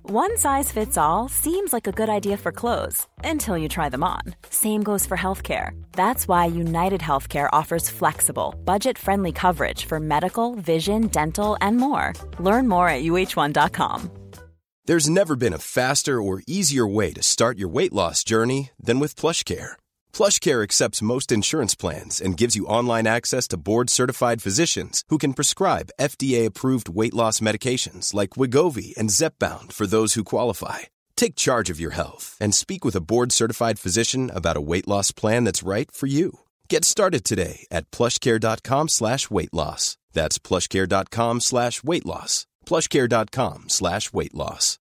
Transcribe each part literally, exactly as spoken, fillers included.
One size fits all seems like a good idea for clothes until you try them on. Same goes for healthcare. That's why United Healthcare offers flexible, budget-friendly coverage for medical, vision, dental, and more. Learn more at U H one dot com. There's never been a faster or easier way to start your weight loss journey than with PlushCare. PlushCare accepts most insurance plans and gives you online access to board-certified physicians who can prescribe F D A-approved weight loss medications like Wegovy and Zepbound for those who qualify. Take charge of your health and speak with a board-certified physician about a weight loss plan that's right for you. Get started today at plushcare.com slash weight loss. That's plushcare.com slash weight loss. plushcare.com slash weight loss.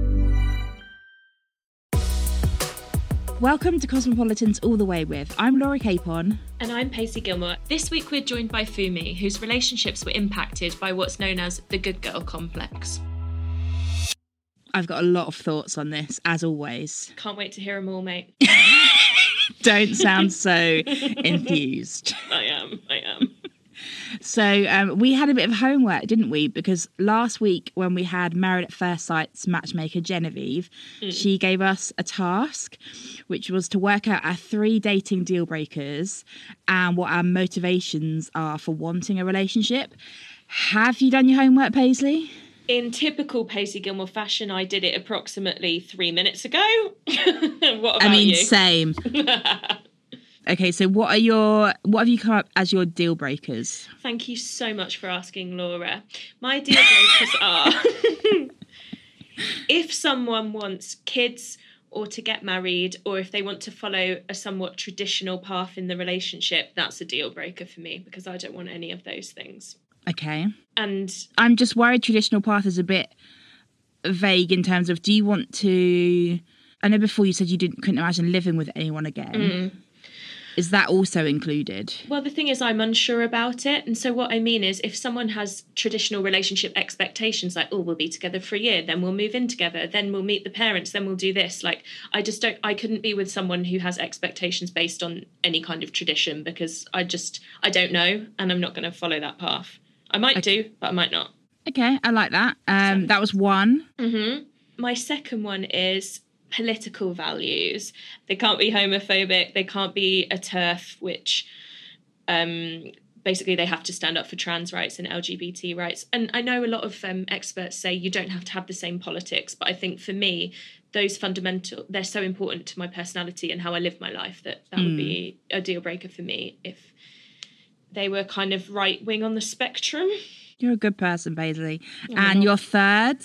Welcome to Cosmopolitans All the Way With. I'm Laura Capon. And I'm Pacey Gilmore. This week we're joined by Fumi, whose relationships were impacted by what's known as the good girl complex. I've got a lot of thoughts on this, as always. Can't wait to hear them all, mate. Don't sound so enthused. I am, I am. So um, we had a bit of homework, didn't we? Because last week when we had Married at First Sight's matchmaker Genevieve, mm. she gave us a task, which was to work out our three dating deal breakers and what our motivations are for wanting a relationship. Have you done your homework, Paisley? In typical Pacey Gilmore fashion, I did it approximately three minutes ago. What about I mean, you? Same. Okay, so what are your what have you come up as your deal breakers? Thank you so much for asking, Laura. My deal breakers are if someone wants kids or to get married, or if they want to follow a somewhat traditional path in the relationship, that's a deal breaker for me because I don't want any of those things. Okay. And I'm just worried traditional path is a bit vague in terms of, do you want to, I know before you said you didn't couldn't imagine living with anyone again. Mm. Is that also included? Well, the thing is, I'm unsure about it. And so what I mean is, if someone has traditional relationship expectations, like, oh, we'll be together for a year, then we'll move in together, then we'll meet the parents, then we'll do this. Like, I just don't, I couldn't be with someone who has expectations based on any kind of tradition because I just, I don't know. And I'm not going to follow that path. I might okay. do, but I might not. Okay, I like that. Um, so, that was one. Mm-hmm. My second one is political values. They can't be homophobic. They can't be a TERF, which um, basically they have to stand up for trans rights and L G B T rights. And I know a lot of um, experts say you don't have to have the same politics, but I think for me, those fundamental, they're so important to my personality and how I live my life that that mm. would be a deal breaker for me if they were kind of right wing on the spectrum. You're a good person, Paisley. Oh, and your third?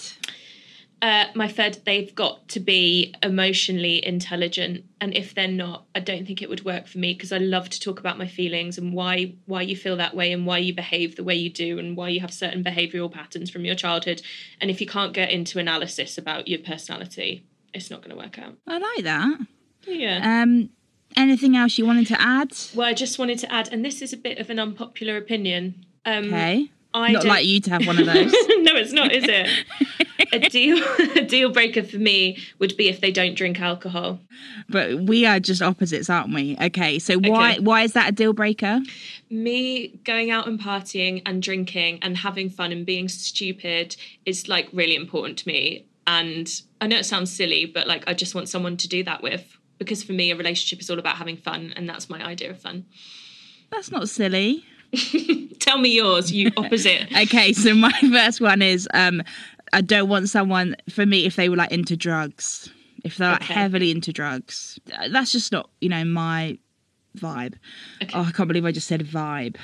Uh, my third, they've got to be emotionally intelligent. And if they're not, I don't think it would work for me because I love to talk about my feelings and why why you feel that way and why you behave the way you do and why you have certain behavioural patterns from your childhood. And if you can't get into analysis about your personality, it's not going to work out. I like that. Yeah. Um. Anything else you wanted to add? Well, I just wanted to add, and this is a bit of an unpopular opinion. Um, okay. I not don't... like you to have one of those. No, it's not, is it? a deal a deal breaker for me would be if they don't drink alcohol. But we are just opposites, aren't we? Okay, so why okay. why is that a deal breaker? Me going out and partying and drinking and having fun and being stupid is like really important to me. And I know it sounds silly, but like I just want someone to do that with. Because for me, a relationship is all about having fun, and that's my idea of fun. That's not silly. Tell me yours, you opposite. Okay, so my first one is um, I don't want someone, for me, if they were like into drugs, if they're like okay. heavily into drugs. That's just not, you know, my vibe. Okay. Oh, I can't believe I just said vibe.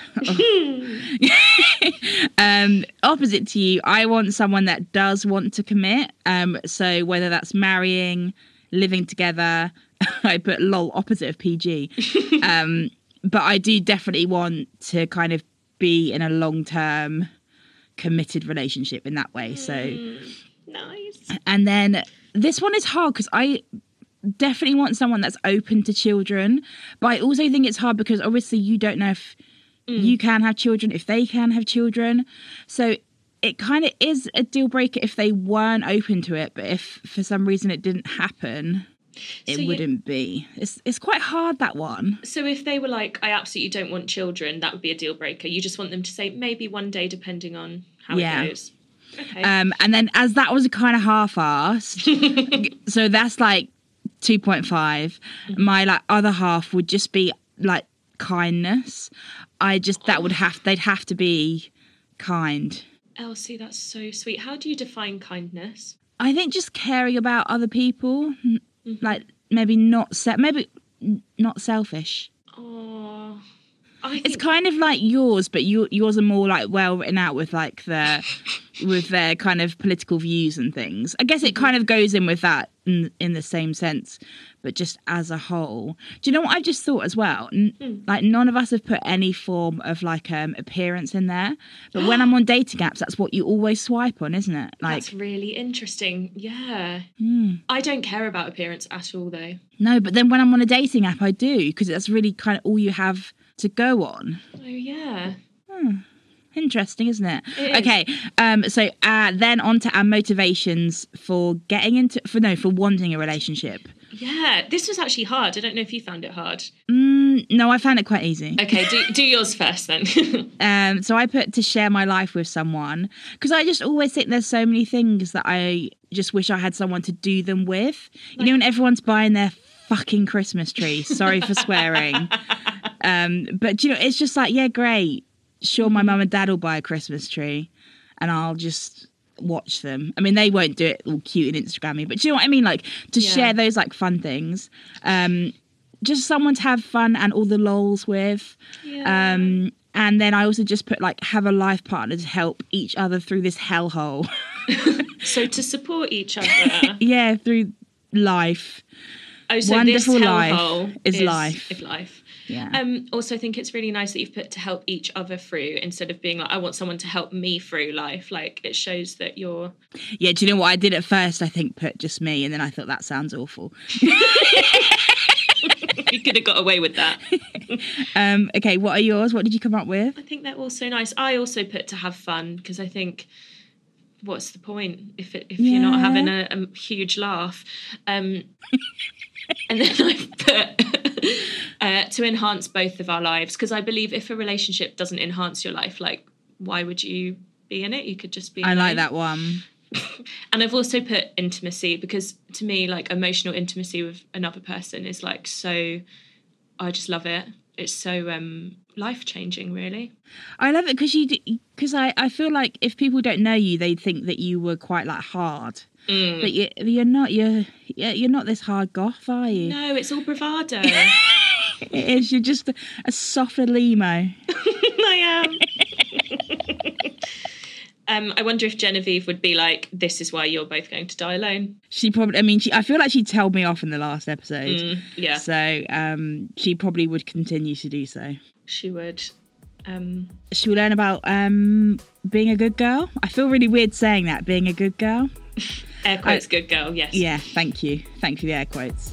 Oh. um, opposite to you, I want someone that does want to commit. Um, so whether that's marrying, living together, I put lol opposite of P G. Um, but I do definitely want to kind of be in a long-term committed relationship in that way. So mm, nice. And then this one is hard because I definitely want someone that's open to children. But I also think it's hard because obviously you don't know if mm. you can have children, if they can have children. So it kind of is a deal breaker if they weren't open to it. But if for some reason it didn't happen, it so wouldn't you, be. It's it's quite hard, that one. So if they were like, I absolutely don't want children, that would be a deal breaker. You just want them to say maybe one day, depending on how yeah. it goes. Okay. Um, and then as that was kind of half-assed, so that's like two point five. Mm-hmm. My like other half would just be like kindness. I just, that would have, they'd have to be kind. Elsie, that's so sweet. How do you define kindness? I think just caring about other people, mm-hmm. like maybe not, se- maybe not selfish. Oh, I think... It's kind of like yours, but you, yours are more like well written out with like the, with their kind of political views and things. I guess it kind of goes in with that in, in the same sense, but just as a whole. Do you know what I just thought as well? N- mm. Like none of us have put any form of like um appearance in there, but when I'm on dating apps, that's what you always swipe on, isn't it? Like, that's really interesting. Yeah. Mm. I don't care about appearance at all, though. No, but then when I'm on a dating app, I do, because that's really kind of all you have to go on. Oh yeah. Hmm. Interesting, isn't it? It is. Okay, um, so uh, then on to our motivations for getting into, for no, for wanting a relationship. Yeah, this was actually hard. I don't know if you found it hard. Mm, no, I found it quite easy. Okay, do do yours first then. um, so I put to share my life with someone, because I just always think there's so many things that I just wish I had someone to do them with. You like, know, when everyone's buying their fucking Christmas tree. Sorry for swearing. Um, but you know, it's just like, yeah, great. Sure, my mum and dad will buy a Christmas tree and I'll just watch them. I mean, they won't do it all cute and Instagrammy, but do you know what I mean? Like, to yeah. share those like fun things. Um, just someone to have fun and all the lols with. Yeah. Um, and then I also just put like, have a life partner to help each other through this hellhole. So to support each other. Yeah, through life. Oh, so Wonderful this life is, is life. Is life. Yeah. Um, also, I think it's really nice that you've put to help each other through instead of being like, I want someone to help me through life. Like, it shows that you're... Yeah, do you know what I did at first? I think put just me, and then I thought that sounds awful. You could have got away with that. um, okay, what are yours? What did you come up with? I think they're also nice. I also put to have fun, because I think... what's the point if it, if yeah. you're not having a, a huge laugh? Um, and then I put uh, to enhance both of our lives, because I believe if a relationship doesn't enhance your life, like, why would you be in it? You could just be I alone. like that one. And I've also put intimacy, because to me, like, emotional intimacy with another person is like so, I just love it. It's so um, life-changing, really. I love it because you, because I, I feel like if people don't know you, they think that you were quite like hard, mm. but you, you're not. You're you're not this hard goth, are you? No, it's all bravado. It is. You're just a, a softer limo. I am. Um, I wonder if Genevieve would be like, this is why you're both going to die alone. She probably, I mean, she, I feel like she told me off in the last episode. Mm, yeah. So um, she probably would continue to do so. She would. Um... Should we learn about um, being a good girl? I feel really weird saying that, being a good girl. Air quotes, I, good girl, yes. Yeah, thank you. Thank you for the air quotes.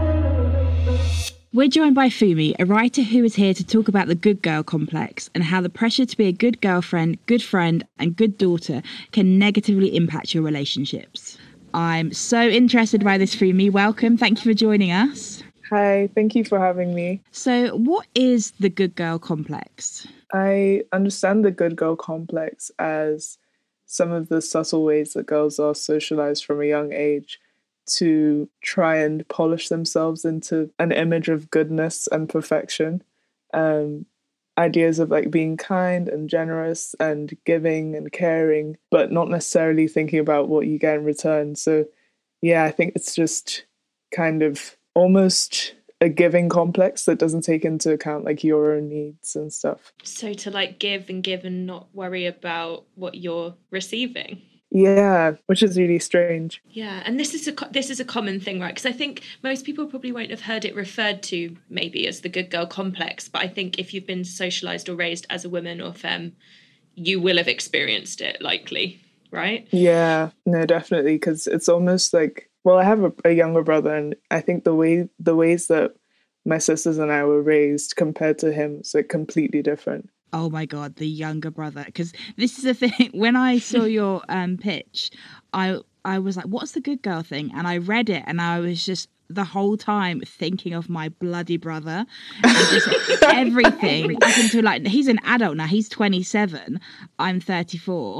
We're joined by Fumi, a writer who is here to talk about the good girl complex and how the pressure to be a good girlfriend, good friend and good daughter can negatively impact your relationships. I'm so interested by this, Fumi. Welcome. Thank you for joining us. Hi, thank you for having me. So what is the good girl complex? I understand the good girl complex as some of the subtle ways that girls are socialized from a young age to try and polish themselves into an image of goodness and perfection. Um, ideas of like being kind and generous and giving and caring, but not necessarily thinking about what you get in return. So yeah, I think it's just kind of almost a giving complex that doesn't take into account like your own needs and stuff. So to like give and give and not worry about what you're receiving. Yeah, which is really strange. Yeah, and this is a this is a common thing, right? Because I think most people probably won't have heard it referred to maybe as the good girl complex, but I think if you've been socialised or raised as a woman or femme, you will have experienced it, likely, right? Yeah, no, definitely, because it's almost like, well, I have a, a younger brother, and I think the way the ways that my sisters and I were raised compared to him is like completely different. Oh my God, the younger brother. Because this is the thing, when I saw your um, pitch, I I was like, what's the good girl thing? And I read it and I was just the whole time thinking of my bloody brother. And just everything. Up until like, he's an adult now, he's twenty-seven, I'm thirty-four.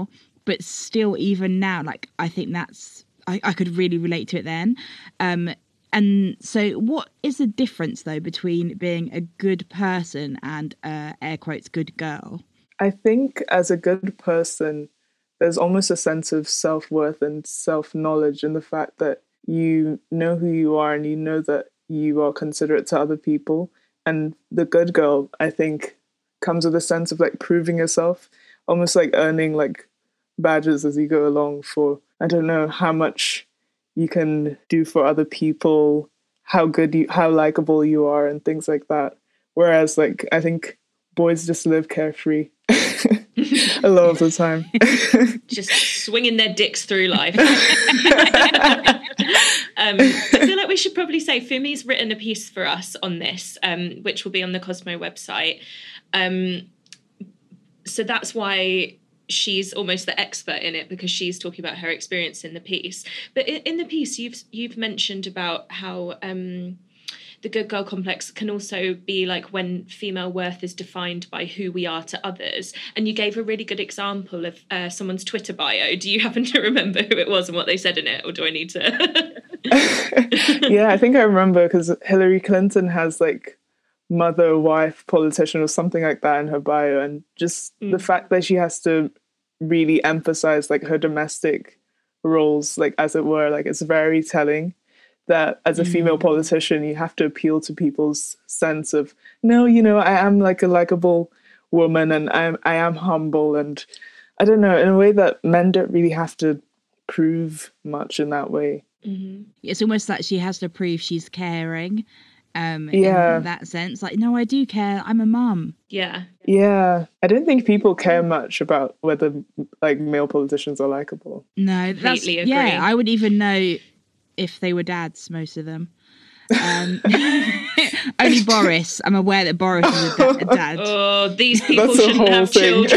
but still, even now, like, I think that's, I, I could really relate to it then. Um, and so what is the difference, though, between being a good person and, uh, air quotes, good girl? I think as a good person, there's almost a sense of self-worth and self-knowledge in the fact that you know who you are and you know that you are considerate to other people. And the good girl, I think, comes with a sense of like proving yourself, almost like earning like badges as you go along for, I don't know, how much you can do for other people, how good you, how likable you are and things like that. Whereas like, I think boys just live carefree a lot of the time. Just swinging their dicks through life. um, I feel like we should probably say Fumi's written a piece for us on this, um, which will be on the Cosmo website. Um, so that's why she's almost the expert in it, because she's talking about her experience in the piece. But in, in the piece, you've you've mentioned about how um, the good girl complex can also be like when female worth is defined by who we are to others. And you gave a really good example of uh, someone's Twitter bio. Do you happen to remember who it was and what they said in it, or do I need to? Yeah, I think I remember, because Hillary Clinton has like mother, wife, politician or something like that in her bio, and just mm. the fact that she has to really emphasize like her domestic roles, like as it were, like it's very telling that as a female politician, you have to appeal to people's sense of, no, you know, I am like a likable woman and I'm, I am humble. And I don't know, in a way that men don't really have to prove much in that way. Mm-hmm. It's almost like she has to prove she's caring. Um, yeah. In that sense, like, no, I do care. I'm a mum. Yeah. Yeah. I don't think people care much about whether like male politicians are likable. No, that's, Completely agree. Yeah, I would even know if they were dads, most of them. Um, only Boris. I'm aware that Boris is a, da- a dad. Oh, these people shouldn't have thing.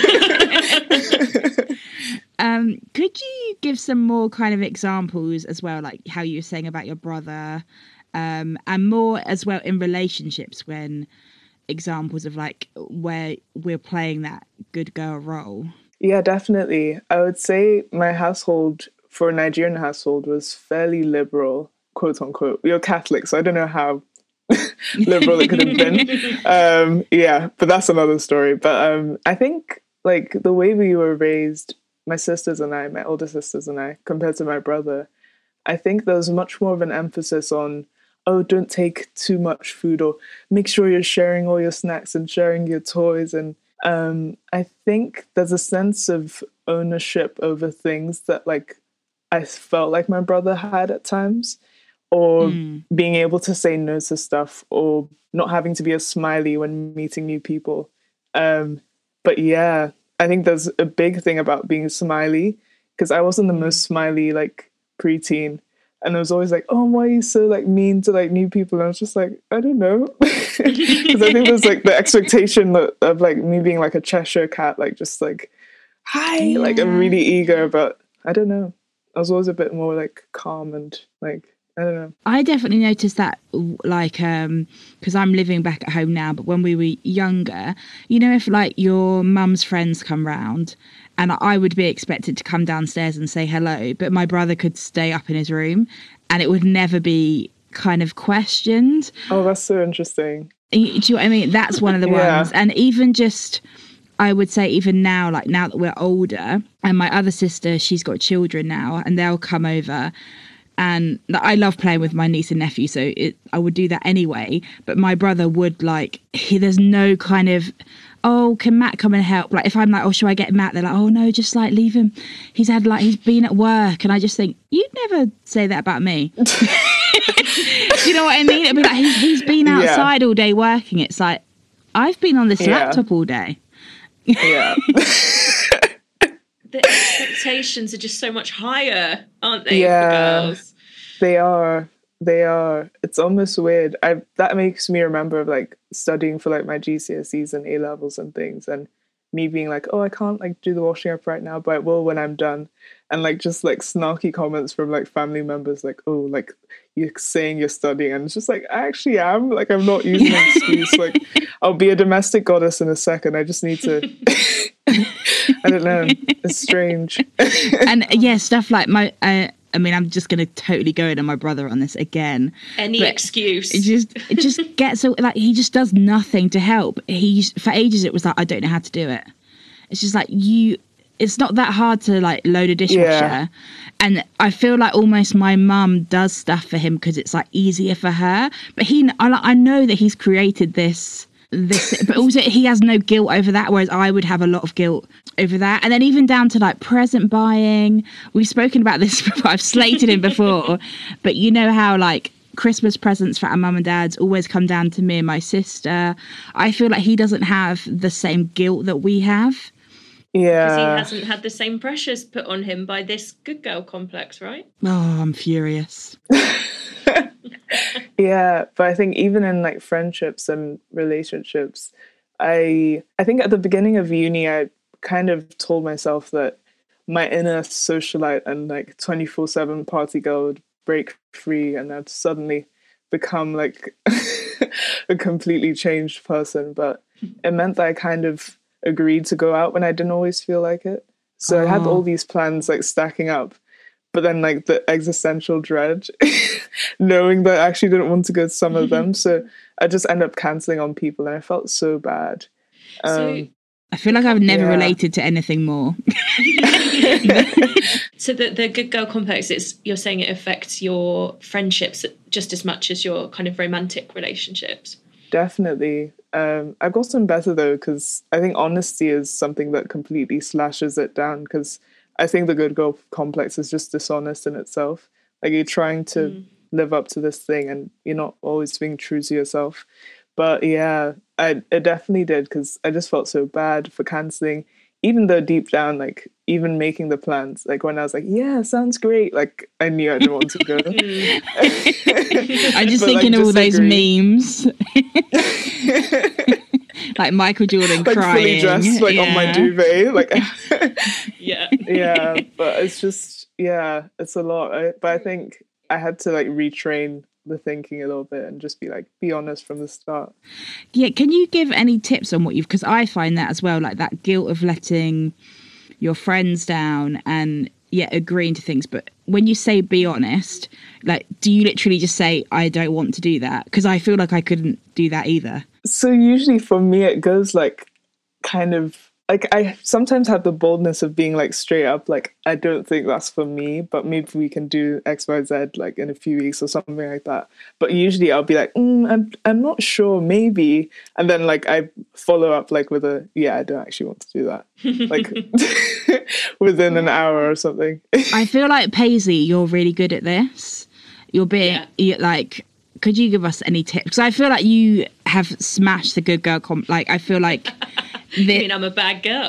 children. um, could you give some more kind of examples as well, like how you were saying about your brother, um, and more as well in relationships, when examples of like where we're playing that good girl role? Yeah, definitely. I would say my household, for a Nigerian household, was fairly liberal, quote unquote. We were Catholic, so I don't know how liberal it could have been. Um, yeah, but that's another story. But um, I think like the way we were raised, my sisters and I, my older sisters and I, compared to my brother, I think there was much more of an emphasis on, oh, don't take too much food, or make sure you're sharing all your snacks and sharing your toys. And um, I think there's a sense of ownership over things that like I felt like my brother had at times, or mm. being able to say no to stuff, or not having to be a smiley when meeting new people. Um, but yeah, I think there's a big thing about being smiley, because I wasn't the most smiley like preteen, and I was always like, oh, why are you so like mean to like new people? And I was just like, I don't know, because I think there's like the expectation of, of like me being like a Cheshire cat, like just like, hi, yeah. like I'm really eager, but I don't know. I was always a bit more like calm and like, I don't know. I definitely noticed that, like, um, because I'm living back at home now, but when we were younger, you know, if like your mum's friends come round, and I would be expected to come downstairs and say hello, but my brother could stay up in his room and it would never be kind of questioned. Oh, that's so interesting. Do you know what I mean? That's one of the yeah. ones. And even just, I would say even now, like now that we're older, and my other sister, she's got children now, and they'll come over, and I love playing with my niece and nephew, so it, I would do that anyway. But my brother would like, he, there's no kind of, oh, can Matt come and help? Like if I'm like, oh, shall I get Matt? They're like, oh no, just like leave him. He's had like, he's been at work. And I just think, you'd never say that about me. Do you know what I mean? It'd be like, he's, he's been outside yeah. all day working. It's like, I've been on this yeah. laptop all day. Yeah. The expectations are just so much higher, aren't they? Yeah, for girls? They are. They are. It's almost weird. I that makes me remember of like studying for like my G C S Es and A levels and things, and me being like, oh, I can't like do the washing up right now, but I will when I'm done. And like just like snarky comments from like family members, like, oh, like you're saying you're studying, and it's just like I actually am. Like I'm not using an excuse. Like I'll be a domestic goddess in a second. I just need to I don't know. It's strange. And yeah, stuff like my, uh, I mean, I'm just going to totally go in on my brother on this again. Any excuse. It just, it just gets so, like, he just does nothing to help. He, for ages, it was like, I don't know how to do it. It's just like, you, it's not that hard to, like, load a dishwasher. Yeah. And I feel like almost my mum does stuff for him because it's, like, easier for her. But he, I, I know that he's created this, this, but also he has no guilt over that, whereas I would have a lot of guilt over that. And then even down to like present buying, we've spoken about this before, I've slated him before, but you know how like Christmas presents for our mum and dads always come down to me and my sister. I feel like he doesn't have the same guilt that we have. Yeah, because he hasn't had the same pressures put on him by this good girl complex, right? Oh, I'm furious. Yeah, but I think even in like friendships and relationships, I I think at the beginning of uni, I kind of told myself that my inner socialite and like twenty-four seven party girl would break free and I'd suddenly become like a completely changed person. But it meant that I kind of agreed to go out when I didn't always feel like it. So oh. I had all these plans like stacking up. But then, like, the existential dread, knowing that I actually didn't want to go to some of them. So I just ended up cancelling on people and I felt so bad. Um, so, I feel like I've never yeah. related to anything more. So the, the good girl complex, it's, you're saying it affects your friendships just as much as your kind of romantic relationships? Definitely. Um, I've gotten better, though, because I think honesty is something that completely slashes it down, because I think the good girl complex is just dishonest in itself. Like you're trying to mm. live up to this thing and you're not always being true to yourself. But yeah, I it definitely did, because I just felt so bad for cancelling, even though deep down, like even making the plans, like when I was like, yeah, sounds great, like I knew I didn't want to go. I'm just but, thinking like, of all those memes. Like Michael Jordan like crying. Fully dressed, like yeah. on my duvet. Like yeah. Yeah, but it's just, yeah, it's a lot. I, but I think I had to like retrain the thinking a little bit and just be like, be honest from the start. Yeah, can you give any tips on what you've, because I find that as well, like that guilt of letting your friends down and yeah, agreeing to things. But when you say be honest, like, do you literally just say, I don't want to do that? Because I feel like I couldn't do that either. So usually for me, it goes like kind of like I sometimes have the boldness of being like straight up, like, I don't think that's for me, but maybe we can do X, Y, Z like in a few weeks or something like that. But usually I'll be like, mm, I'm I'm not sure, maybe. And then like I follow up like with a, yeah, I don't actually want to do that. Like within an hour or something. I feel like Paisley, you're really good at this. You're being yeah. you're, like, could you give us any tips? Because I feel like you have smashed the good girl comp. Like, I feel like... The... You mean I'm a bad girl?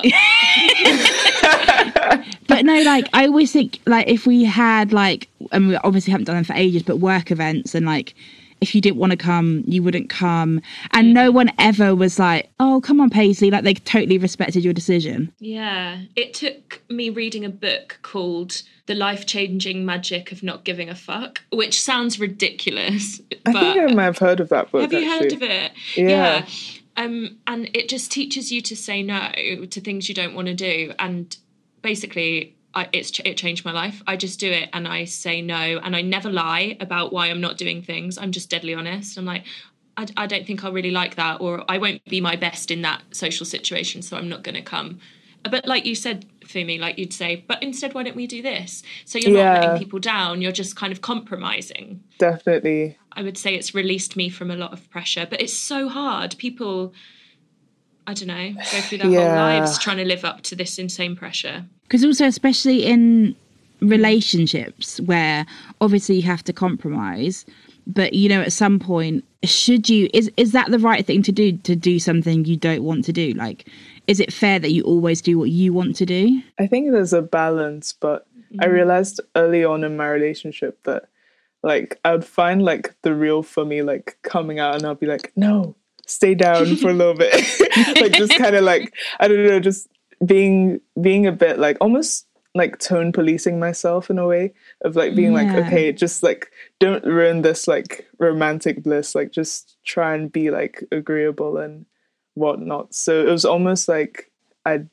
But no, like, I always think, like, if we had, like... And we obviously haven't done them for ages, but work events and, like, if you didn't want to come, you wouldn't come. And no one ever was like, oh, come on, Paisley. Like, they totally respected your decision. Yeah. It took me reading a book called The Life-Changing Magic of Not Giving a Fuck, which sounds ridiculous. I but think I might have heard of that book, Have you actually. heard of it? Yeah. yeah. Um, and it just teaches you to say no to things you don't want to do. And basically... I, it's it changed my life. I just do it and I say no, and I never lie about why I'm not doing things. I'm just deadly honest. I'm like, I, I don't think I'll really like that, or I won't be my best in that social situation, so I'm not going to come. But like you said, Fumi, like you'd say, but instead, why don't we do this? So you're yeah. not letting people down. You're just kind of compromising. Definitely. I would say it's released me from a lot of pressure, but it's so hard. People, I don't know, go through their yeah. whole lives trying to live up to this insane pressure. Because also, especially in relationships where obviously you have to compromise, but, you know, at some point, should you, is is that the right thing to do, to do something you don't want to do? Like, is it fair that you always do what you want to do? I think there's a balance, but mm. I realized early on in my relationship that, like, I would find, like, the real for me, like, coming out, and I'll be like, no, stay down for a little bit. Like, just kind of like, I don't know, just being being a bit like almost like tone policing myself in a way of like being yeah. like, okay, just like don't ruin this like romantic bliss, like just try and be like agreeable and whatnot. So it was almost like I'd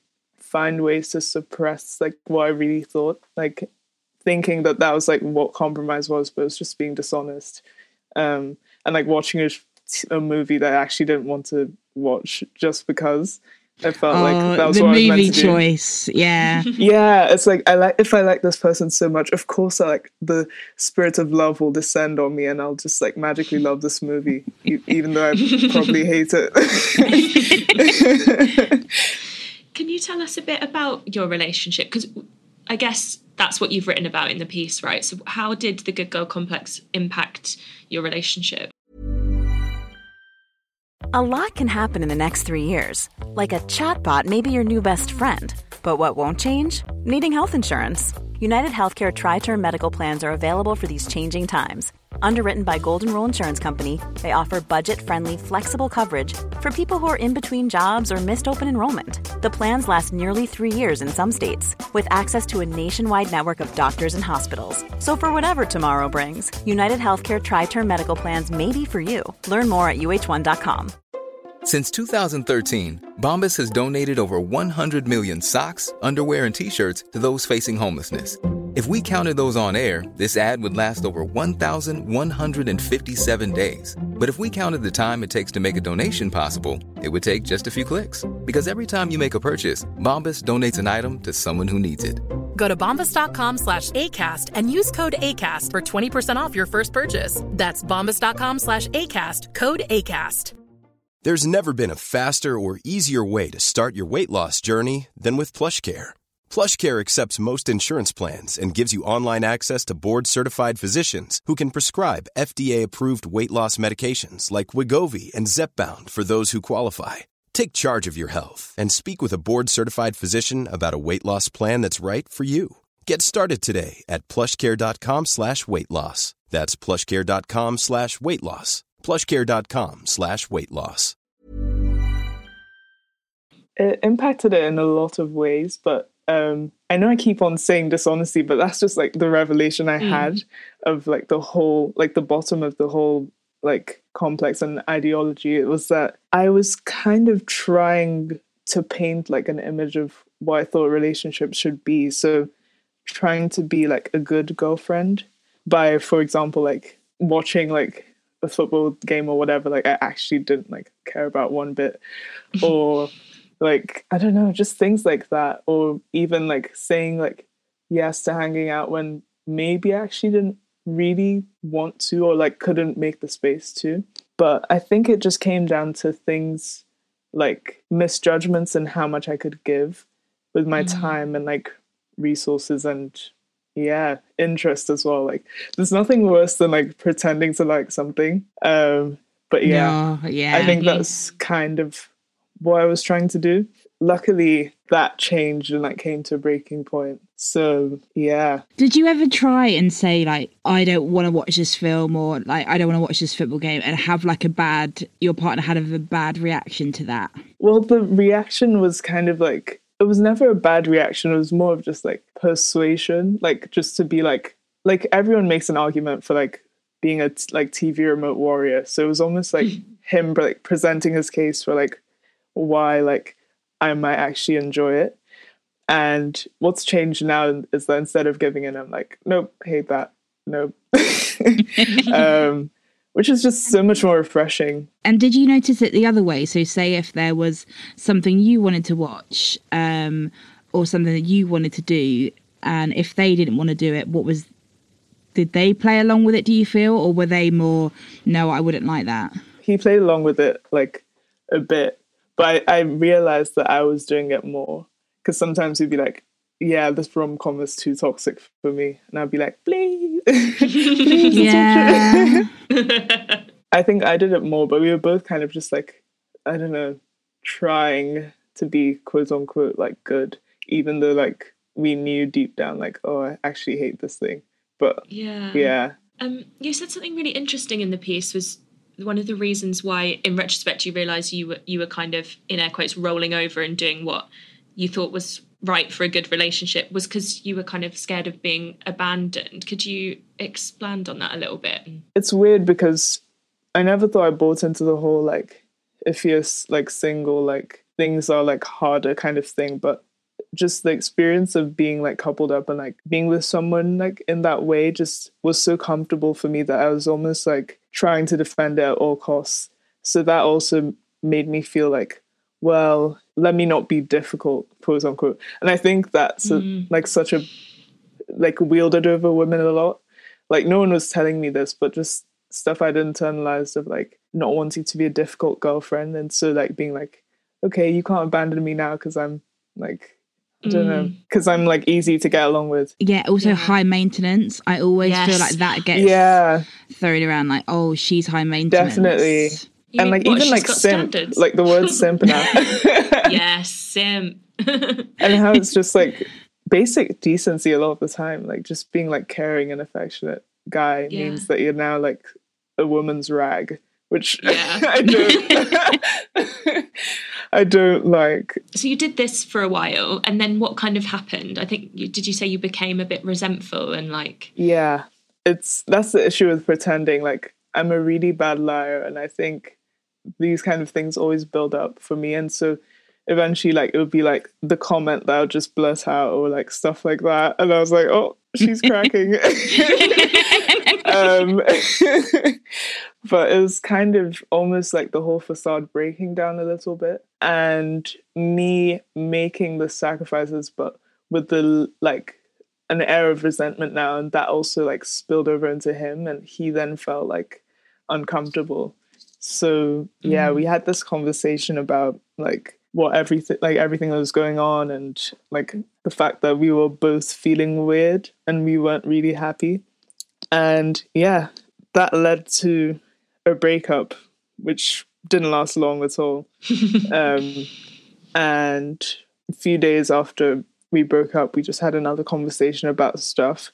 find ways to suppress like what I really thought, like thinking that that was like what compromise was, but it was just being dishonest. Um, and like watching a, a movie that I actually didn't want to watch just because I felt oh, like that was the what I was movie meant to choice. Do. Yeah. Yeah, it's like I like if I like this person so much, of course I like the spirit of love will descend on me and I'll just like magically love this movie, e- even though I probably hate it. Can you tell us a bit about your relationship? Because I guess that's what you've written about in the piece, right? So how did the good girl complex impact your relationship? A lot can happen in the next three years. Like a chatbot may be your new best friend. But what won't change? Needing health insurance. United Healthcare Tri-Term Medical Plans are available for these changing times. Underwritten by Golden Rule Insurance Company, they offer budget-friendly, flexible coverage for people who are in between jobs or missed open enrollment. The plans last nearly three years in some states, with access to a nationwide network of doctors and hospitals. So for whatever tomorrow brings, United Healthcare Tri-Term Medical Plans may be for you. Learn more at U H one dot com. Since two thousand thirteen, Bombas has donated over one hundred million socks, underwear, and T-shirts to those facing homelessness. If we counted those on air, this ad would last over one thousand one hundred fifty-seven days. But if we counted the time it takes to make a donation possible, it would take just a few clicks. Because every time you make a purchase, Bombas donates an item to someone who needs it. Go to bombas.com slash ACAST and use code ACAST for twenty percent off your first purchase. That's bombas.com slash ACAST, code ACAST. There's never been a faster or easier way to start your weight loss journey than with PlushCare. PlushCare accepts most insurance plans and gives you online access to board-certified physicians who can prescribe F D A-approved weight loss medications like Wegovy and Zepbound for those who qualify. Take charge of your health and speak with a board-certified physician about a weight loss plan that's right for you. Get started today at plushcare.com slash weight loss. That's plushcare.com slash weight loss. plushcare.com slash weight loss. It impacted it in a lot of ways, but um, I know I keep on saying dishonesty, but that's just like the revelation I mm. had of like the whole, like the bottom of the whole like complex and ideology. It was that I was kind of trying to paint like an image of what I thought relationships should be. So trying to be like a good girlfriend by, for example, like watching like a football game or whatever, like I actually didn't like care about one bit, or like I don't know, just things like that, or even like saying like yes to hanging out when maybe I actually didn't really want to, or like couldn't make the space to. But I think it just came down to things like misjudgments and how much I could give with my mm. time and like resources and yeah, interest as well. Like there's nothing worse than like pretending to like something. Um, but yeah, no, yeah, I think that's kind of what I was trying to do. Luckily that changed and that came to a breaking point. So yeah. Did you ever try and say like, I don't want to watch this film, or like, I don't want to watch this football game, and have like a bad, your partner had a bad reaction to that? Well, the reaction was kind of like, it was never a bad reaction. It was more of just like persuasion, like just to be like, like everyone makes an argument for like being a t- like T V remote warrior. So it was almost like him like presenting his case for like why like I might actually enjoy it. And what's changed now is that instead of giving in, I'm like, nope, hate that, nope. um, which is just so much more refreshing. And did you notice it the other way? So say if there was something you wanted to watch um, or something that you wanted to do, and if they didn't want to do it, what was, did they play along with it, do you feel? Or were they more, no, I wouldn't like that? He played along with it like a bit, but I, I realized that I was doing it more. Because sometimes he'd be like, yeah, this rom-com is too toxic for me. And I'd be like, please, please, yeah. I think I did it more, but we were both kind of just like, I don't know, trying to be quote unquote like good, even though like we knew deep down like, oh, I actually hate this thing. But yeah. Yeah. Um, you said something really interesting in the piece was one of the reasons why, in retrospect, you realised you were, you were kind of, in air quotes, rolling over and doing what you thought was right for a good relationship was because you were kind of scared of being abandoned. Could you expand on that a little bit? It's weird because I never thought I bought into the whole like if you're like single, like things are like harder kind of thing, but just the experience of being like coupled up and like being with someone like in that way just was so comfortable for me that I was almost like trying to defend it at all costs. So that also made me feel like, well, let me not be difficult, quote unquote. And I think that's mm. a, like such a like wielded over women a lot. Like no one was telling me this, but just stuff I'd internalized of like not wanting to be a difficult girlfriend, and so like being like, okay, you can't abandon me now because I'm like, I don't mm. know, because I'm like easy to get along with. Yeah, also yeah. high maintenance. I always yes. feel like that gets yeah. thrown around like, oh, she's high maintenance. Definitely. You and mean, like what, even like simp, standards? like the word simp now. Yes, simp. And how it's just like basic decency a lot of the time, like just being like caring and affectionate guy yeah. means that you're now like a woman's rag, which yeah. I don't I don't like. So you did this for a while, and then what kind of happened? I think you, did you say you became a bit resentful and like yeah it's that's the issue with pretending. Like I'm a really bad liar, and I think these kind of things always build up for me, and so eventually like it would be like the comment that I would just blurt out or like stuff like that, and I was like, oh, she's cracking. um, but it was kind of almost like the whole facade breaking down a little bit, and me making the sacrifices but with the like an air of resentment now, and that also like spilled over into him, and he then felt like uncomfortable. So yeah, mm. we had this conversation about like what everything like everything that was going on, and like the fact that we were both feeling weird and we weren't really happy. And yeah, that led to a breakup, which didn't last long at all. um, and a few days after we broke up, we just had another conversation about stuff.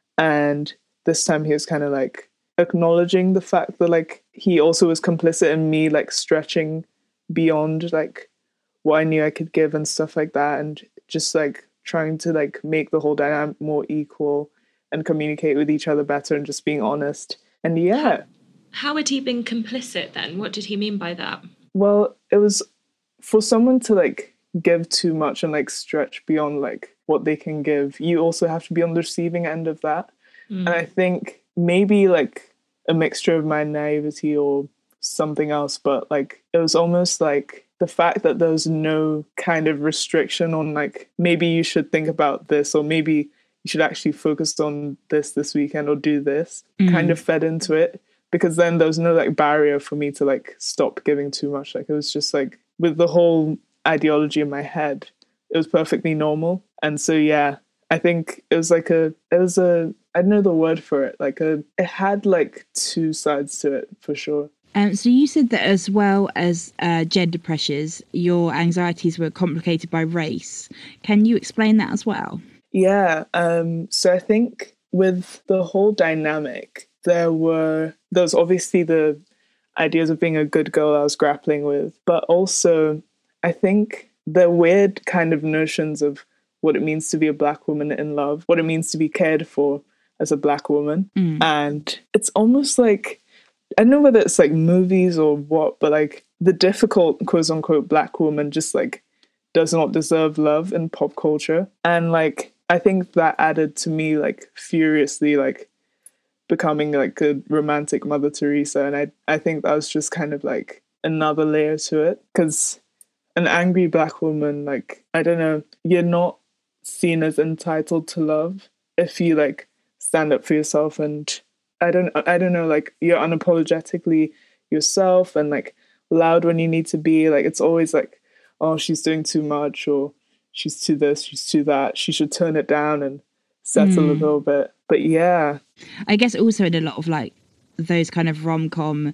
And this time he was kind of like acknowledging the fact that like he also was complicit in me like stretching beyond like what I knew I could give and stuff like that, and just like trying to like make the whole dynamic more equal and communicate with each other better and just being honest. And yeah. How had he been complicit then? What did he mean by that? Well, it was for someone to like give too much and like stretch beyond like what they can give, you also have to be on the receiving end of that. Mm. And I think maybe like a mixture of my naivety or something else, but like it was almost like the fact that there was no kind of restriction on like, maybe you should think about this, or maybe you should actually focus on this this weekend or do this, mm. kind of fed into it, because then there was no like barrier for me to like stop giving too much. Like it was just like with the whole ideology in my head, it was perfectly normal. And so yeah, I think it was like a it was a I don't know the word for it, like a it had like two sides to it for sure. Um, so you said that as well as uh, gender pressures, your anxieties were complicated by race. Can you explain that as well? Yeah. Um, so I think with the whole dynamic, there were there was obviously the ideas of being a good girl I was grappling with, but also I think the weird kind of notions of what it means to be a Black woman in love, what it means to be cared for as a Black woman. Mm. And it's almost like, I don't know whether it's like movies or what, but like the difficult quote unquote Black woman just like does not deserve love in pop culture. And like, I think that added to me like furiously like becoming like a romantic Mother Teresa. And I, I think that was just kind of like another layer to it, because an angry Black woman, like, I don't know, you're not seen as entitled to love if you like stand up for yourself, and I don't I don't know, like you're unapologetically yourself and like loud when you need to be. Like it's always like, oh, she's doing too much, or she's too this, she's too that, she should turn it down and settle mm. a little bit. But yeah, I guess also in a lot of like those kind of rom-com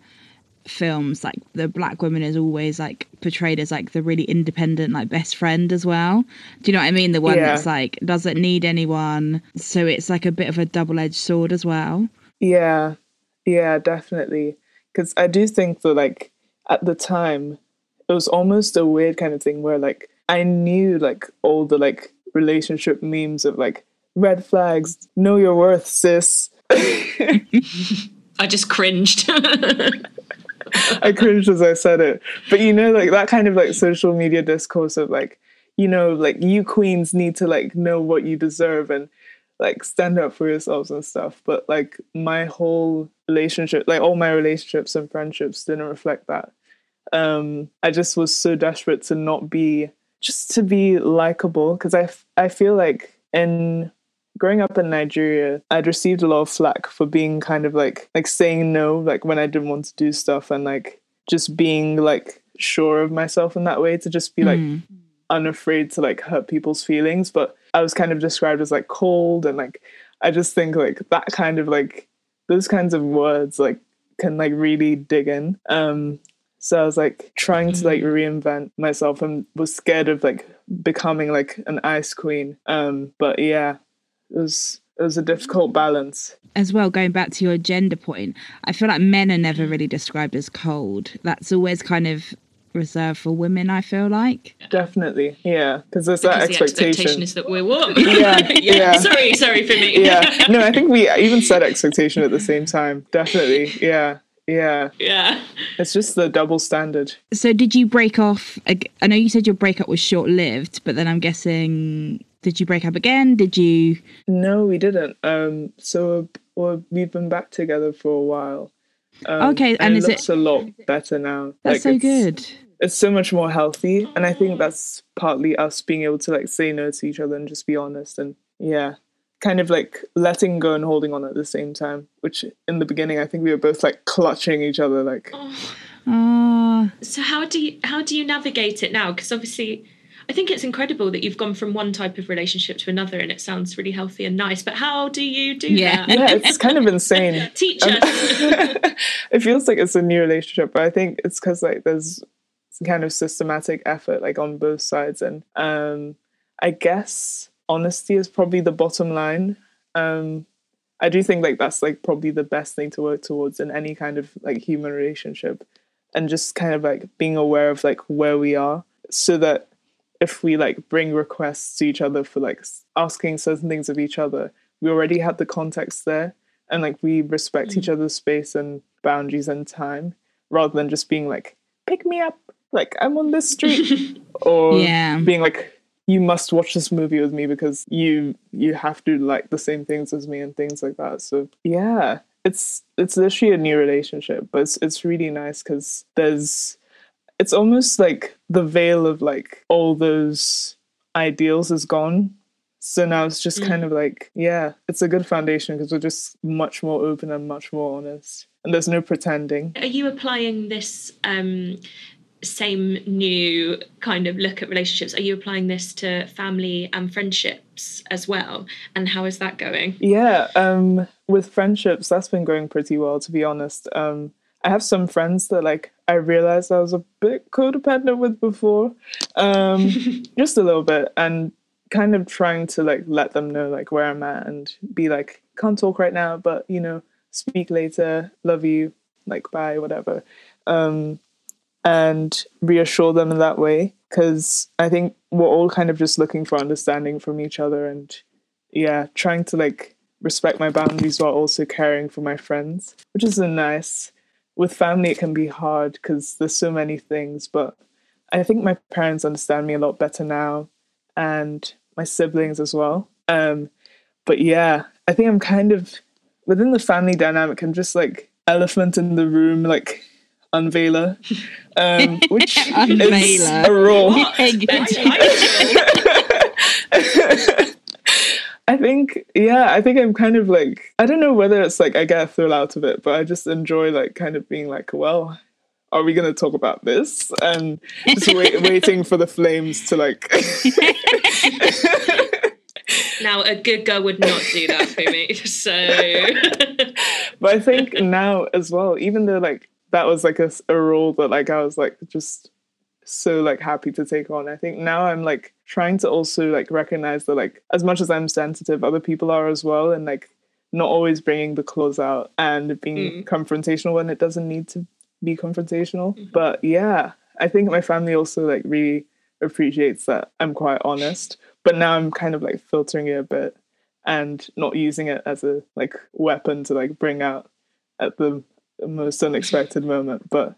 films, like the Black woman is always like portrayed as like the really independent like best friend as well. Do you know what I mean? The one yeah. that's like doesn't need anyone, so it's like a bit of a double-edged sword as well. Yeah, yeah, definitely. Because I do think that like at the time it was almost a weird kind of thing where like I knew like all the like relationship memes of like red flags, know your worth, sis. I just cringed. I cringed as I said it. But you know, like that kind of like social media discourse of like, you know, like you queens need to like know what you deserve and like stand up for yourselves and stuff. But like my whole relationship, like all my relationships and friendships didn't reflect that. Um, I just was so desperate to not be, just to be likable, because I, f- I feel like in growing up in Nigeria, I'd received a lot of flack for being kind of like like saying no, like when I didn't want to do stuff, and like just being like sure of myself in that way, to just be like mm. unafraid to like hurt people's feelings. But I was kind of described as like cold, and like I just think like that kind of like those kinds of words like can like really dig in. Um, so I was like trying mm. to like reinvent myself and was scared of like becoming like an ice queen. Um, but yeah. It was it was a difficult balance. As well, going back to your gender point, I feel like men are never really described as cold. That's always kind of reserved for women, I feel like. Definitely, yeah. Because there's because that the expectation. expectation is that we're warm. Yeah, yeah. yeah. Sorry, sorry for me. Yeah. No, I think we even said expectation at the same time. Definitely, yeah. Yeah. Yeah. It's just the double standard. So did you break off? I know you said your breakup was short-lived, but then I'm guessing... Did you break up again? Did you? No, we didn't. Um, so well, we've been back together for a while. Um, okay, and, and is it looks it... a lot better now. That's like, so it's, good. It's so much more healthy, and I think that's partly us being able to like say no to each other and just be honest, and yeah, kind of like letting go and holding on at the same time. Which in the beginning, I think we were both like clutching each other, like. Oh. Uh... So how do you how do you navigate it now? Because obviously. I think it's incredible that you've gone from one type of relationship to another, and it sounds really healthy and nice. But how do you do yeah. that? Yeah, it's kind of insane. Teach us. Um, it feels like it's a new relationship, but I think it's because like there's some kind of systematic effort like on both sides, and um, I guess honesty is probably the bottom line. Um, I do think like that's like probably the best thing to work towards in any kind of like human relationship, and just kind of like being aware of like where we are, so that if we like bring requests to each other for like asking certain things of each other, we already have the context there, and like we respect mm. each other's space and boundaries and time, rather than just being like, pick me up, like I'm on this street, or yeah. being like, you must watch this movie with me because you you have to like the same things as me and things like that. So yeah, it's it's literally a new relationship, but it's it's really nice because there's. It's almost like the veil of like all those ideals is gone. So now it's just mm. kind of like, yeah, it's a good foundation because we're just much more open and much more honest. And there's no pretending. Are you applying this um, same new kind of look at relationships? Are you applying this to family and friendships as well? And how is that going? Yeah, um, with friendships, that's been going pretty well, to be honest. Um, I have some friends that like I realized I was a bit codependent with before, um, just a little bit, and kind of trying to like let them know like where I'm at and be like, can't talk right now, but you know, speak later, love you, like bye, whatever, um, and reassure them in that way, because I think we're all kind of just looking for understanding from each other, and yeah, trying to like respect my boundaries while also caring for my friends, which is a nice. With family, it can be hard because there's so many things, but I think my parents understand me a lot better now, and my siblings as well. Um, but yeah, I think I'm kind of, within the family dynamic, I'm just like elephant in the room, like unveiler, um, which is a role. I think, yeah, I think I'm kind of like, I don't know whether it's like I get a thrill out of it, but I just enjoy like kind of being like, well, are we going to talk about this? And just wait, waiting for the flames to like... Now, a good girl would not do that for me, so... But I think now as well, even though like that was like a, a role that like I was like just so like happy to take on, I think now I'm like trying to also like recognize that like as much as I'm sensitive, other people are as well, and like not always bringing the claws out and being mm. confrontational when it doesn't need to be confrontational. Mm-hmm. But yeah, I think my family also like really appreciates that I'm quite honest, but now I'm kind of like filtering it a bit and not using it as a like weapon to like bring out at the most unexpected moment. But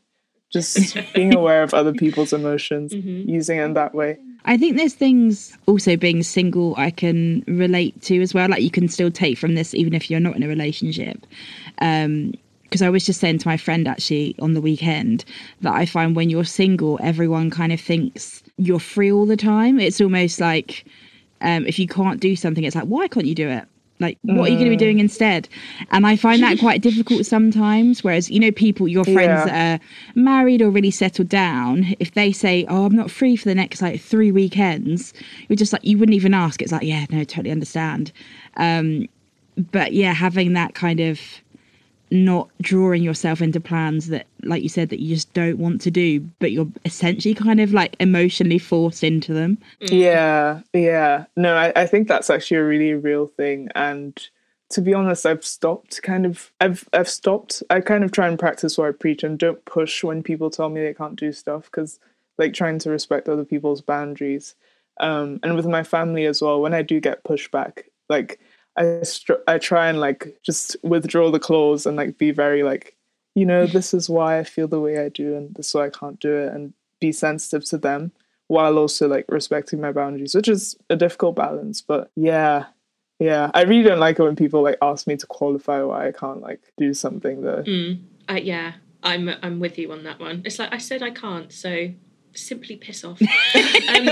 just being aware of other people's emotions, mm-hmm. using it in that way. I think there's things also being single I can relate to as well. Like you can still take from this even if you're not in a relationship. Um, because I was just saying to my friend actually on the weekend that I find when you're single, everyone kind of thinks you're free all the time. It's almost like um, if you can't do something, it's like, why can't you do it? Like, what mm. are you going to be doing instead? And I find that quite difficult sometimes. Whereas, you know, people, your friends yeah. that are married or really settled down, if they say, oh, I'm not free for the next like three weekends, you're just like, you wouldn't even ask. It's like, yeah, no, totally understand. Um, but yeah, having that kind of not drawing yourself into plans that, like you said, that you just don't want to do, but you're essentially kind of like emotionally forced into them. Yeah, yeah. No, I, I think that's actually a really real thing. And to be honest, I've stopped kind of, I've I've stopped, I kind of try and practice what I preach and don't push when people tell me they can't do stuff, because like trying to respect other people's boundaries. Um, and with my family as well, when I do get pushback, like I str- I try and like just withdraw the clause and like be very like, you know, this is why I feel the way I do and this is why I can't do it, and be sensitive to them while also like respecting my boundaries, which is a difficult balance. But yeah, yeah, I really don't like it when people like ask me to qualify why I can't like do something though. Mm, uh, yeah, I'm I'm with you on that one. It's like I said I can't, so simply piss off. um,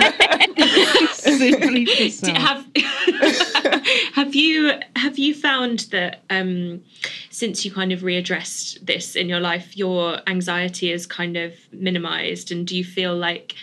simply piss off. Have, have you have you found that um, since you kind of readdressed this in your life, your anxiety is kind of minimized, and do you feel like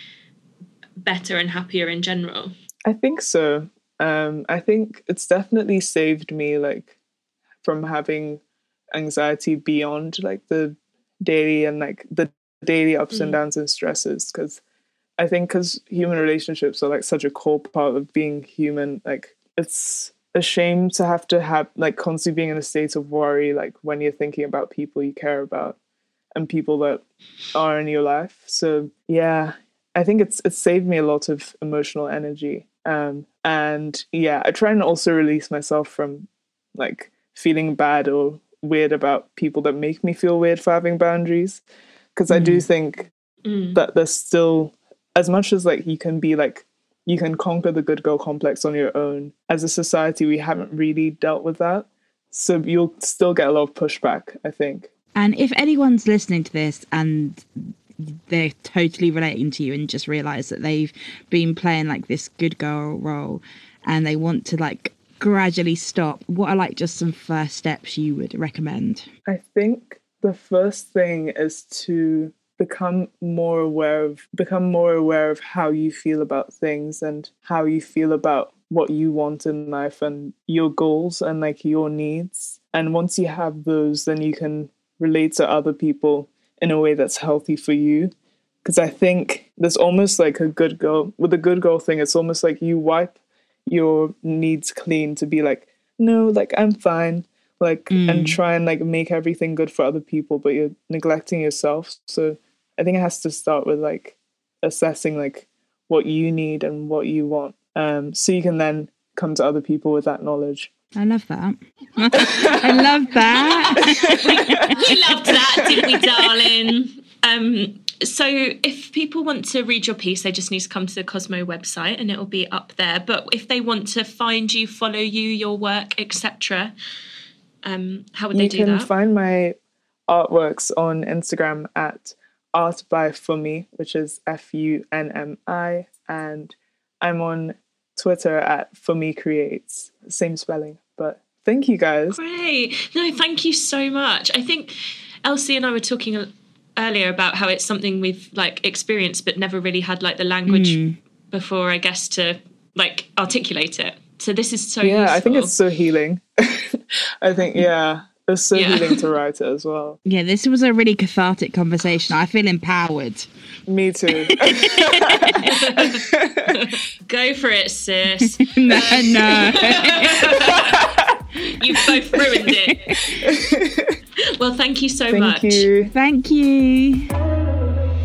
better and happier in general? I think so. Um, I think it's definitely saved me like from having anxiety beyond like the daily and like the daily ups mm. and downs and stresses, because I think because human relationships are like such a core part of being human, like it's a shame to have to have like constantly being in a state of worry like when you're thinking about people you care about and people that are in your life. So yeah, I think it's it's saved me a lot of emotional energy, um and yeah, I try and also release myself from like feeling bad or weird about people that make me feel weird for having boundaries. Because I do think mm. that there's still, as much as like you can be like, you can conquer the good girl complex on your own, as a society, we haven't really dealt with that. So you'll still get a lot of pushback, I think. And if anyone's listening to this and they're totally relating to you and just realise that they've been playing like this good girl role and they want to like gradually stop, what are like just some first steps you would recommend? I think the first thing is to become more aware of become more aware of how you feel about things and how you feel about what you want in life and your goals and like your needs. And once you have those, then you can relate to other people in a way that's healthy for you. Because I think there's almost like a good girl with a good girl thing. It's almost like you wipe your needs clean to be like, no, like I'm fine. Like, mm. and try and like make everything good for other people, but you're neglecting yourself. So I think it has to start with like assessing like what you need and what you want. Um, so you can then come to other people with that knowledge. I love that. I love that. we, we loved that, didn't we, darling? Um, so if people want to read your piece, they just need to come to the Cosmo website and it'll be up there. But if they want to find you, follow you, your work, et cetera, Um, how would they you do that? You can find my artworks on Instagram at Art by Funmi, which is F U N M I, and I'm on Twitter at Funmi Creates, same spelling. But thank you guys. Great. No, thank you so much. I think Elsie and I were talking earlier about how it's something we've like experienced but never really had like the language mm. before, I guess, to like articulate it. So this is so yeah, useful. I think it's so healing. I think, yeah, it's so yeah. healing to write it as well. Yeah, this was a really cathartic conversation. I feel empowered. Me too. Go for it, sis. no, no. You've both ruined it. Well, thank you so thank much. You. Thank you.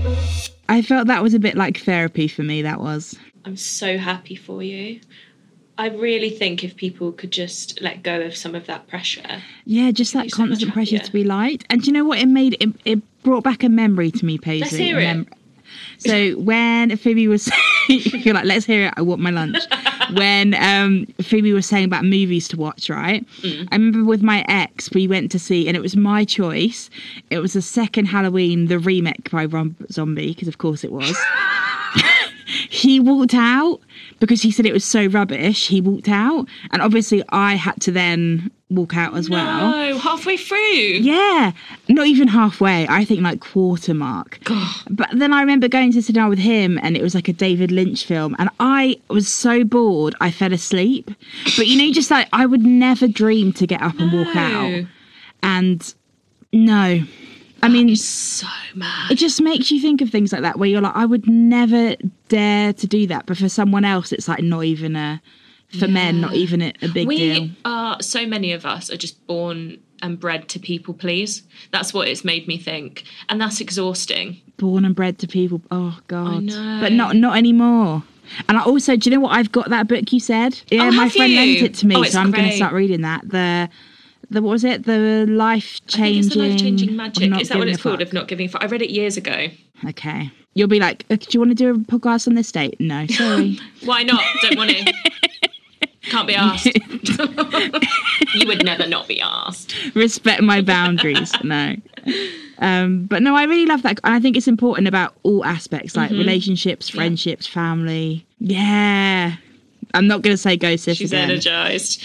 I felt that was a bit like therapy for me, that was. I'm so happy for you. I really think if people could just let go of some of that pressure. Yeah, just that so constant pressure to be liked. And do you know what? It made it, it brought back a memory to me, Posey. Let's hear it. Mem- so when Phoebe was, you're like, let's hear it. I want my lunch. When um, Phoebe was saying about movies to watch, right? Mm. I remember with my ex, we went to see, and it was my choice. It was the second Halloween, the remake by Rob Zombie, because of course it was. He walked out because he said it was so rubbish. He walked out, and obviously I had to then walk out as no, well. No, halfway through. Yeah, not even halfway. I think like quarter mark. God. But then I remember going to sit down with him, and it was like a David Lynch film, and I was so bored I fell asleep. But you know, just like I would never dream to get up and no. walk out. And no. I mean, it's so mad. It just makes you think of things like that where you're like, I would never dare to do that. But for someone else, it's like not even a, for yeah. men, not even a, a big we deal. We are, so many of us are just born and bred to people please. That's what it's made me think. And that's exhausting. Born and bred to people. Oh, God. I know. But not, not anymore. And I also, do you know what? I've got that book you said. Yeah, oh, my friend you? lent it to me. Oh, so I'm great. going to start reading that. The... The, what was it? The life-changing... I think it's the life-changing magic. Is that what it's called? Fuck? Of not giving a fuck. I read it years ago. Okay. You'll be like, do you want to do a podcast on this date? No, sorry. Why not? Don't want to. Can't be asked. You would never not be asked. Respect my boundaries. No. Um, but no, I really love that. I think it's important about all aspects, like mm-hmm. relationships, friendships, yeah. family. Yeah. I'm not going to say go sis She's again. Energized.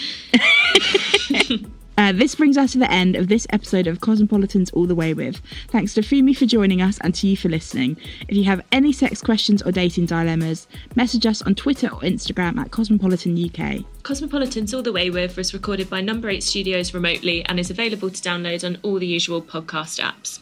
Uh, this brings us to the end of this episode of Cosmopolitans All the Way With. Thanks to Fumi for joining us and to you for listening. If you have any sex questions or dating dilemmas, message us on Twitter or Instagram at Cosmopolitan U K. Cosmopolitans All the Way With was recorded by Number eight Studios remotely and is available to download on all the usual podcast apps.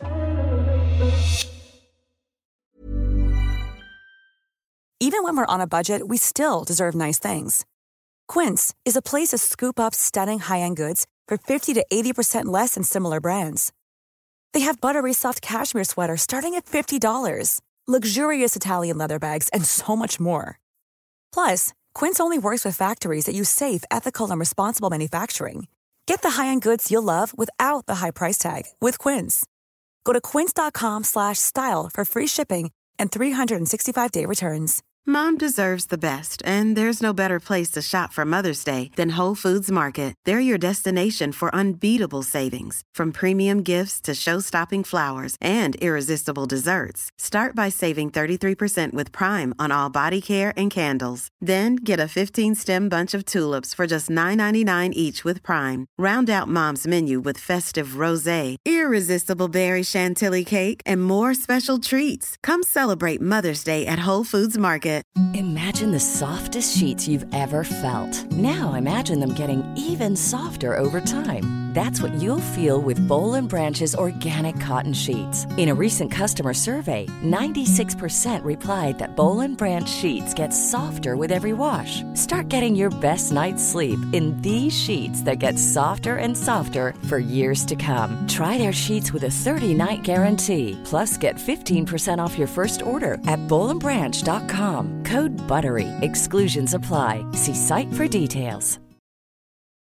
Even when we're on a budget, we still deserve nice things. Quince is a place to scoop up stunning high-end goods for fifty to eighty percent less than similar brands. They have buttery soft cashmere sweaters starting at fifty dollars, luxurious Italian leather bags, and so much more. Plus, Quince only works with factories that use safe, ethical, and responsible manufacturing. Get the high-end goods you'll love without the high price tag with Quince. Go to quince.com slash style for free shipping and three sixty-five day returns. Mom deserves the best, and there's no better place to shop for Mother's Day than Whole Foods Market. They're your destination for unbeatable savings, from premium gifts to show-stopping flowers and irresistible desserts. Start by saving thirty-three percent with Prime on all body care and candles. Then get a fifteen-stem bunch of tulips for just nine ninety-nine each with Prime. Round out Mom's menu with festive rosé, irresistible berry chantilly cake, and more special treats. Come celebrate Mother's Day at Whole Foods Market. Imagine the softest sheets you've ever felt. Now imagine them getting even softer over time. That's what you'll feel with Boll and Branch's organic cotton sheets. In a recent customer survey, ninety-six percent replied that Boll and Branch sheets get softer with every wash. Start getting your best night's sleep in these sheets that get softer and softer for years to come. Try their sheets with a thirty-night guarantee. Plus, get fifteen percent off your first order at boll and branch dot com. Code BUTTERY. Exclusions apply. See site for details.